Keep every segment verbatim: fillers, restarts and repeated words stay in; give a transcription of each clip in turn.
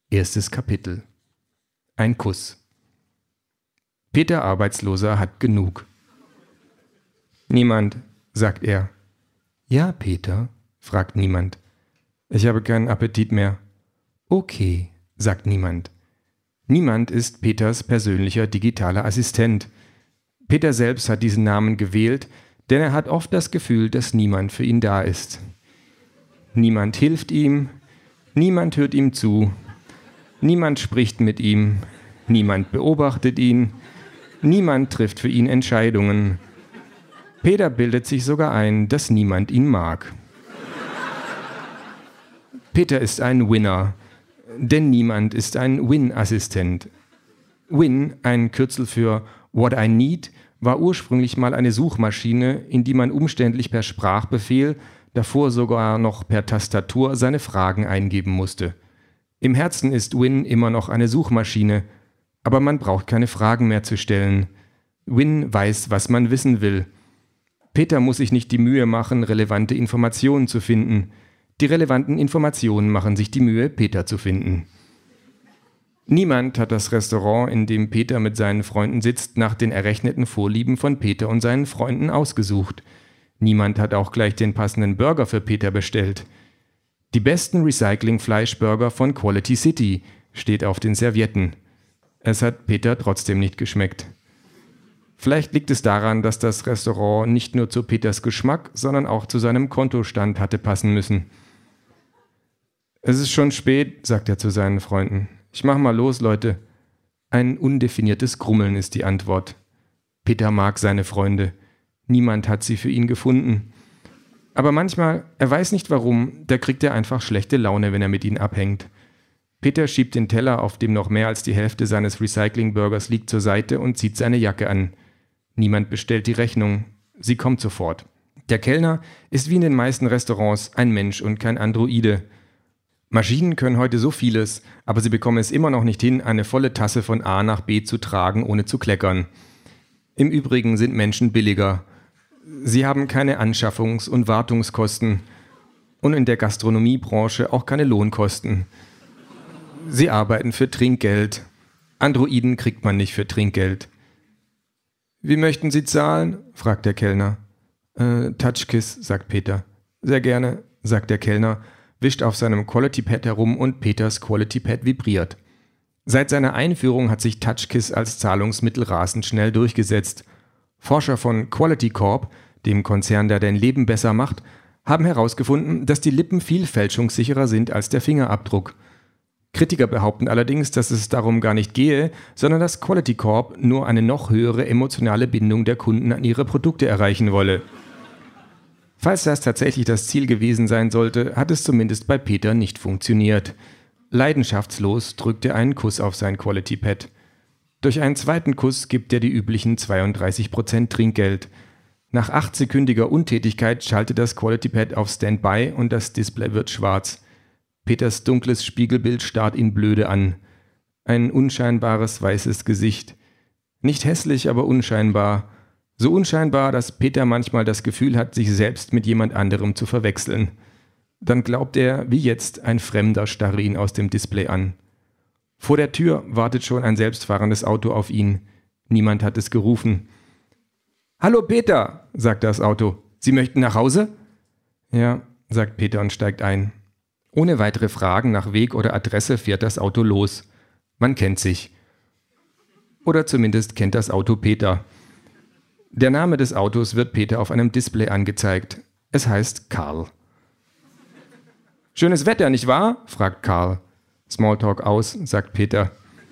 Erstes Kapitel. Ein Kuss. Peter Arbeitsloser hat genug. Niemand, sagt er. Ja, Peter, fragt niemand. Ich habe keinen Appetit mehr. Okay, sagt niemand. Niemand ist Peters persönlicher digitaler Assistent. Peter selbst hat diesen Namen gewählt, denn er hat oft das Gefühl, dass niemand für ihn da ist. Niemand hilft ihm, niemand hört ihm zu, niemand spricht mit ihm, niemand beobachtet ihn, niemand trifft für ihn Entscheidungen. Peter bildet sich sogar ein, dass niemand ihn mag. Peter ist ein Winner, denn niemand ist ein Win-Assistent. Win, ein Kürzel für What I Need, war ursprünglich mal eine Suchmaschine, in die man umständlich per Sprachbefehl, davor sogar noch per Tastatur seine Fragen eingeben musste. Im Herzen ist Win immer noch eine Suchmaschine, aber man braucht keine Fragen mehr zu stellen. Win weiß, was man wissen will. Peter muss sich nicht die Mühe machen, relevante Informationen zu finden. Die relevanten Informationen machen sich die Mühe, Peter zu finden. Niemand hat das Restaurant, in dem Peter mit seinen Freunden sitzt, nach den errechneten Vorlieben von Peter und seinen Freunden ausgesucht. Niemand hat auch gleich den passenden Burger für Peter bestellt. Die besten Recycling-Fleischburger von Quality City steht auf den Servietten. Es hat Peter trotzdem nicht geschmeckt. Vielleicht liegt es daran, dass das Restaurant nicht nur zu Peters Geschmack, sondern auch zu seinem Kontostand hatte passen müssen. Es ist schon spät, sagt er zu seinen Freunden. Ich mach mal los, Leute. Ein undefiniertes Grummeln ist die Antwort. Peter mag seine Freunde. Niemand hat sie für ihn gefunden. Aber manchmal, er weiß nicht warum, da kriegt er einfach schlechte Laune, wenn er mit ihnen abhängt. Peter schiebt den Teller, auf dem noch mehr als die Hälfte seines Recycling-Burgers liegt, zur Seite und zieht seine Jacke an. Niemand bestellt die Rechnung. Sie kommt sofort. Der Kellner ist wie in den meisten Restaurants ein Mensch und kein Androide. Maschinen können heute so vieles, aber sie bekommen es immer noch nicht hin, eine volle Tasse von A nach B zu tragen, ohne zu kleckern. Im Übrigen sind Menschen billiger. Sie haben keine Anschaffungs- und Wartungskosten und in der Gastronomiebranche auch keine Lohnkosten. Sie arbeiten für Trinkgeld. Androiden kriegt man nicht für Trinkgeld. »Wie möchten Sie zahlen?« fragt der Kellner. Äh, Touchkiss, sagt Peter. »Sehr gerne«, sagt der Kellner, wischt auf seinem Quality Pad herum und Peters Quality Pad vibriert. Seit seiner Einführung hat sich Touchkiss als Zahlungsmittel rasend schnell durchgesetzt. Forscher von Quality Corp, dem Konzern, der dein Leben besser macht, haben herausgefunden, dass die Lippen viel fälschungssicherer sind als der Fingerabdruck. Kritiker behaupten allerdings, dass es darum gar nicht gehe, sondern dass Quality Corp nur eine noch höhere emotionale Bindung der Kunden an ihre Produkte erreichen wolle. Falls das tatsächlich das Ziel gewesen sein sollte, hat es zumindest bei Peter nicht funktioniert. Leidenschaftslos drückt er einen Kuss auf sein Quality Pad. Durch einen zweiten Kuss gibt er die üblichen zweiunddreißig Prozent Trinkgeld. Nach achtsekündiger Untätigkeit schaltet das Quality Pad auf Standby und das Display wird schwarz. Peters dunkles Spiegelbild starrt ihn blöde an. Ein unscheinbares weißes Gesicht. Nicht hässlich, aber unscheinbar. So unscheinbar, dass Peter manchmal das Gefühl hat, sich selbst mit jemand anderem zu verwechseln. Dann glaubt er, wie jetzt, ein Fremder starre ihn aus dem Display an. Vor der Tür wartet schon ein selbstfahrendes Auto auf ihn. Niemand hat es gerufen. »Hallo Peter«, sagt das Auto. »Sie möchten nach Hause?« »Ja«, sagt Peter und steigt ein. Ohne weitere Fragen nach Weg oder Adresse fährt das Auto los. Man kennt sich. Oder zumindest kennt das Auto Peter. Der Name des Autos wird Peter auf einem Display angezeigt. Es heißt Karl. »Schönes Wetter, nicht wahr?« fragt Karl. Smalltalk aus, sagt Peter.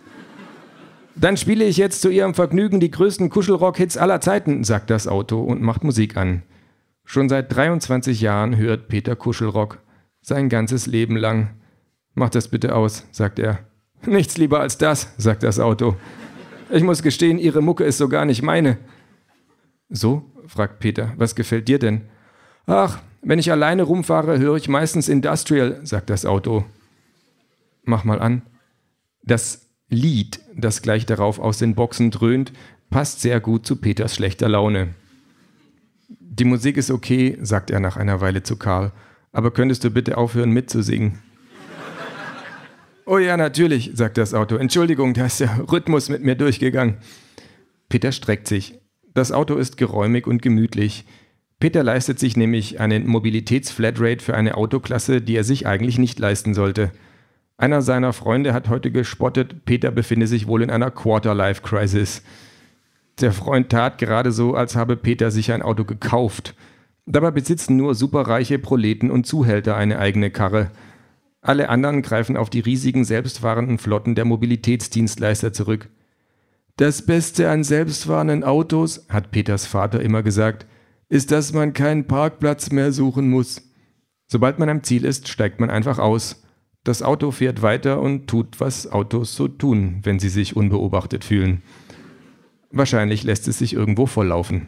»Dann spiele ich jetzt zu Ihrem Vergnügen die größten Kuschelrock-Hits aller Zeiten«, sagt das Auto und macht Musik an. Schon seit dreiundzwanzig Jahren hört Peter Kuschelrock. Sein ganzes Leben lang. »Mach das bitte aus«, sagt er. »Nichts lieber als das«, sagt das Auto. »Ich muss gestehen, Ihre Mucke ist so gar nicht meine.« »So?«, fragt Peter. »Was gefällt dir denn?« »Ach, wenn ich alleine rumfahre, höre ich meistens Industrial«, sagt das Auto. »Mach mal an.« Das Lied, das gleich darauf aus den Boxen dröhnt, passt sehr gut zu Peters schlechter Laune. »Die Musik ist okay«, sagt er nach einer Weile zu Karl. »Aber könntest du bitte aufhören mitzusingen?« Oh ja, natürlich, sagt das Auto. Entschuldigung, da ist der Rhythmus mit mir durchgegangen. Peter streckt sich. Das Auto ist geräumig und gemütlich. Peter leistet sich nämlich eine Mobilitätsflatrate für eine Autoklasse, die er sich eigentlich nicht leisten sollte. Einer seiner Freunde hat heute gespottet, Peter befinde sich wohl in einer Quarter-Life-Crisis. Der Freund tat gerade so, als habe Peter sich ein Auto gekauft. Dabei besitzen nur superreiche Proleten und Zuhälter eine eigene Karre. Alle anderen greifen auf die riesigen selbstfahrenden Flotten der Mobilitätsdienstleister zurück. Das Beste an selbstfahrenden Autos, hat Peters Vater immer gesagt, ist, dass man keinen Parkplatz mehr suchen muss. Sobald man am Ziel ist, steigt man einfach aus. Das Auto fährt weiter und tut, was Autos so tun, wenn sie sich unbeobachtet fühlen. Wahrscheinlich lässt es sich irgendwo volllaufen.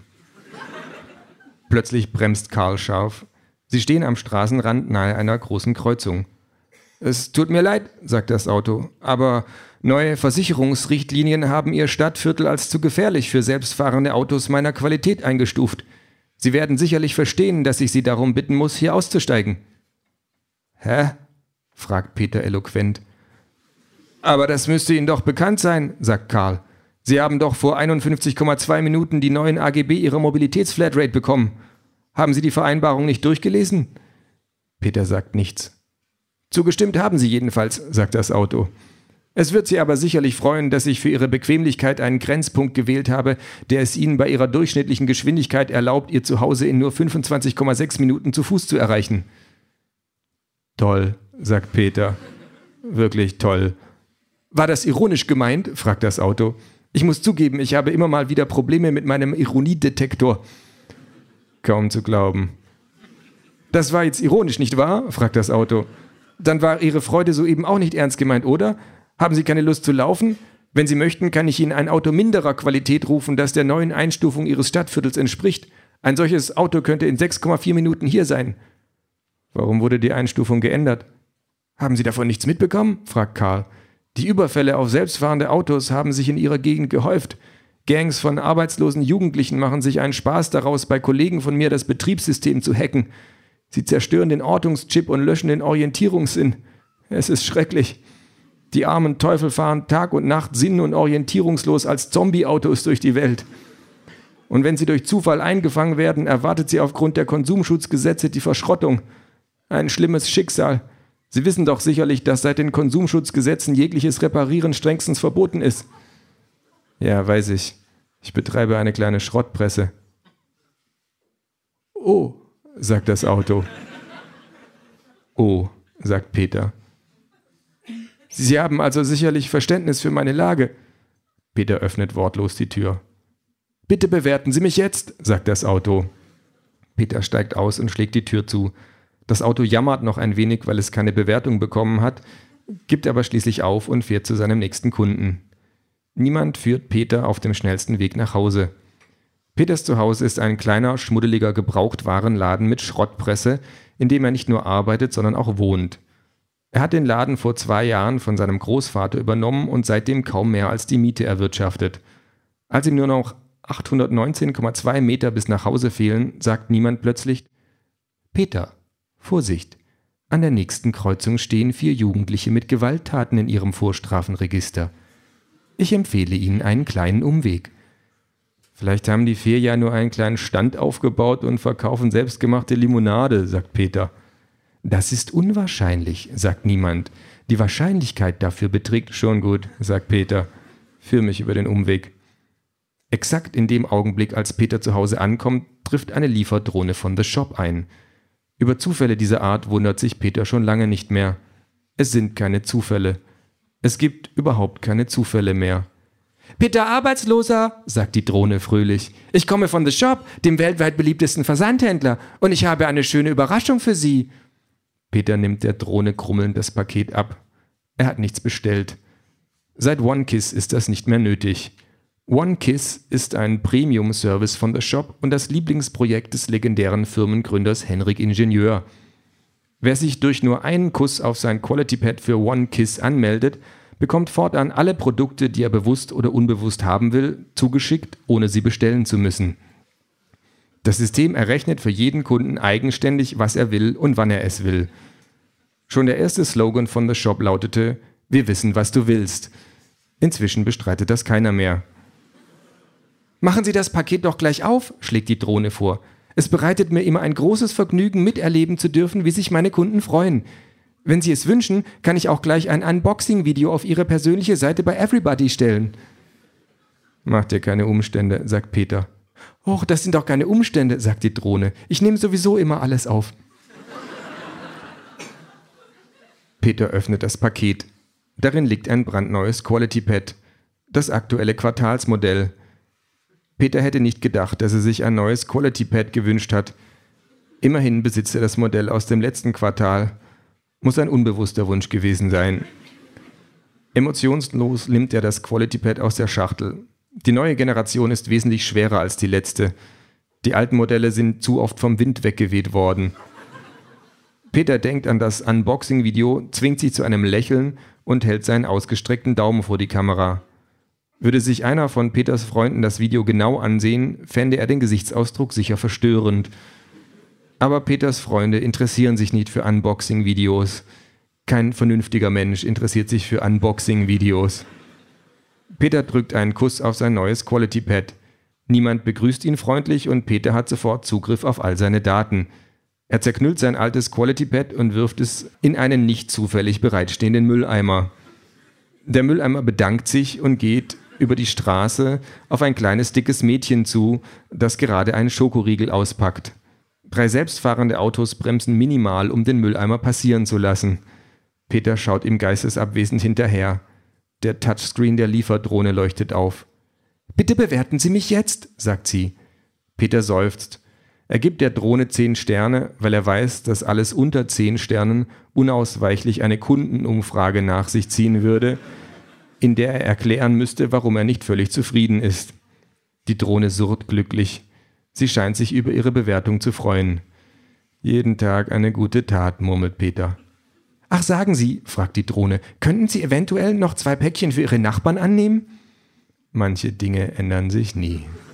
Plötzlich bremst Karl scharf. Sie stehen am Straßenrand nahe einer großen Kreuzung. »Es tut mir leid«, sagt das Auto, »aber neue Versicherungsrichtlinien haben Ihr Stadtviertel als zu gefährlich für selbstfahrende Autos meiner Qualität eingestuft. Sie werden sicherlich verstehen, dass ich Sie darum bitten muss, hier auszusteigen.« »Hä?« fragt Peter eloquent. »Aber das müsste Ihnen doch bekannt sein«, sagt Karl. »Sie haben doch vor einundfünfzig Komma zwei Minuten die neuen A G B Ihrer Mobilitätsflatrate bekommen. Haben Sie die Vereinbarung nicht durchgelesen?« Peter sagt nichts. »Zugestimmt haben Sie jedenfalls«, sagt das Auto. »Es wird Sie aber sicherlich freuen, dass ich für Ihre Bequemlichkeit einen Grenzpunkt gewählt habe, der es Ihnen bei Ihrer durchschnittlichen Geschwindigkeit erlaubt, Ihr Zuhause in nur fünfundzwanzig Komma sechs Minuten zu Fuß zu erreichen.« »Toll«, sagt Peter. »Wirklich toll.« »War das ironisch gemeint?«, fragt das Auto. »Ich muss zugeben, ich habe immer mal wieder Probleme mit meinem Ironiedetektor.« Kaum zu glauben. »Das war jetzt ironisch, nicht wahr?«, fragt das Auto. »Dann war Ihre Freude soeben auch nicht ernst gemeint, oder? Haben Sie keine Lust zu laufen? Wenn Sie möchten, kann ich Ihnen ein Auto minderer Qualität rufen, das der neuen Einstufung Ihres Stadtviertels entspricht. Ein solches Auto könnte in sechs Komma vier Minuten hier sein.« »Warum wurde die Einstufung geändert?« »Haben Sie davon nichts mitbekommen?«, fragt Karl. »Die Überfälle auf selbstfahrende Autos haben sich in Ihrer Gegend gehäuft. Gangs von arbeitslosen Jugendlichen machen sich einen Spaß daraus, bei Kollegen von mir das Betriebssystem zu hacken. Sie zerstören den Ortungschip und löschen den Orientierungssinn. Es ist schrecklich. Die armen Teufel fahren Tag und Nacht sinn- und orientierungslos als Zombie-Autos durch die Welt. Und wenn sie durch Zufall eingefangen werden, erwartet sie aufgrund der Konsumschutzgesetze die Verschrottung. Ein schlimmes Schicksal. Sie wissen doch sicherlich, dass seit den Konsumschutzgesetzen jegliches Reparieren strengstens verboten ist.« »Ja, weiß ich. Ich betreibe eine kleine Schrottpresse.« »Oh«, sagt das Auto. »Oh«, sagt Peter. »Sie haben also sicherlich Verständnis für meine Lage.« Peter öffnet wortlos die Tür. »Bitte bewerten Sie mich jetzt«, sagt das Auto. Peter steigt aus und schlägt die Tür zu. Das Auto jammert noch ein wenig, weil es keine Bewertung bekommen hat, gibt aber schließlich auf und fährt zu seinem nächsten Kunden. Niemand führt Peter auf dem schnellsten Weg nach Hause. Peters Zuhause ist ein kleiner, schmuddeliger Gebrauchtwarenladen mit Schrottpresse, in dem er nicht nur arbeitet, sondern auch wohnt. Er hat den Laden vor zwei Jahren von seinem Großvater übernommen und seitdem kaum mehr als die Miete erwirtschaftet. Als ihm nur noch achthundertneunzehn Komma zwei Meter bis nach Hause fehlen, sagt niemand plötzlich: »Peter, Vorsicht! An der nächsten Kreuzung stehen vier Jugendliche mit Gewalttaten in ihrem Vorstrafenregister. Ich empfehle Ihnen einen kleinen Umweg.« »Vielleicht haben die vier ja nur einen kleinen Stand aufgebaut und verkaufen selbstgemachte Limonade«, sagt Peter. »Das ist unwahrscheinlich«, sagt niemand. »Die Wahrscheinlichkeit dafür beträgt…« »Schon gut«, sagt Peter. »Führ mich über den Umweg.« Exakt in dem Augenblick, als Peter zu Hause ankommt, trifft eine Lieferdrohne von The Shop ein. Über Zufälle dieser Art wundert sich Peter schon lange nicht mehr. Es sind keine Zufälle. Es gibt überhaupt keine Zufälle mehr. »Peter Arbeitsloser«, sagt die Drohne fröhlich. »Ich komme von The Shop, dem weltweit beliebtesten Versandhändler, und ich habe eine schöne Überraschung für Sie.« Peter nimmt der Drohne krummelnd das Paket ab. Er hat nichts bestellt. Seit OneKiss ist das nicht mehr nötig. OneKiss ist ein Premium-Service von The Shop und das Lieblingsprojekt des legendären Firmengründers Henrik Ingenieur. Wer sich durch nur einen Kuss auf sein Quality-Pad für OneKiss anmeldet, bekommt fortan alle Produkte, die er bewusst oder unbewusst haben will, zugeschickt, ohne sie bestellen zu müssen. Das System errechnet für jeden Kunden eigenständig, was er will und wann er es will. Schon der erste Slogan von The Shop lautete: Wir wissen, was du willst. Inzwischen bestreitet das keiner mehr. Machen Sie das Paket doch gleich auf, schlägt die Drohne vor. Es bereitet mir immer ein großes Vergnügen, miterleben zu dürfen, wie sich meine Kunden freuen. Wenn Sie es wünschen, kann ich auch gleich ein Unboxing-Video auf Ihre persönliche Seite bei Everybody stellen. Mach dir keine Umstände, sagt Peter. Och, das sind doch keine Umstände, sagt die Drohne. Ich nehme sowieso immer alles auf. Peter öffnet das Paket. Darin liegt ein brandneues Quality Pad, das aktuelle Quartalsmodell. Peter hätte nicht gedacht, dass er sich ein neues Quality Pad gewünscht hat. Immerhin besitzt er das Modell aus dem letzten Quartal. Muss ein unbewusster Wunsch gewesen sein. Emotionslos nimmt er das Quality Pad aus der Schachtel. Die neue Generation ist wesentlich schwerer als die letzte. Die alten Modelle sind zu oft vom Wind weggeweht worden. Peter denkt an das Unboxing-Video, zwingt sich zu einem Lächeln und hält seinen ausgestreckten Daumen vor die Kamera. Würde sich einer von Peters Freunden das Video genau ansehen, fände er den Gesichtsausdruck sicher verstörend. Aber Peters Freunde interessieren sich nicht für Unboxing-Videos. Kein vernünftiger Mensch interessiert sich für Unboxing-Videos. Peter drückt einen Kuss auf sein neues Quality Pad. Niemand begrüßt ihn freundlich und Peter hat sofort Zugriff auf all seine Daten. Er zerknüllt sein altes Quality Pad und wirft es in einen nicht zufällig bereitstehenden Mülleimer. Der Mülleimer bedankt sich und geht über die Straße auf ein kleines, dickes Mädchen zu, das gerade einen Schokoriegel auspackt. Drei selbstfahrende Autos bremsen minimal, um den Mülleimer passieren zu lassen. Peter schaut ihm geistesabwesend hinterher. Der Touchscreen der Lieferdrohne leuchtet auf. »Bitte bewerten Sie mich jetzt«, sagt sie. Peter seufzt. Er gibt der Drohne zehn Sterne, weil er weiß, dass alles unter zehn Sternen unausweichlich eine Kundenumfrage nach sich ziehen würde, in der er erklären müsste, warum er nicht völlig zufrieden ist. Die Drohne surrt glücklich. Sie scheint sich über ihre Bewertung zu freuen. »Jeden Tag eine gute Tat«, murmelt Peter. »Ach, sagen Sie«, fragt die Drohne, »könnten Sie eventuell noch zwei Päckchen für Ihre Nachbarn annehmen?« Manche Dinge ändern sich nie.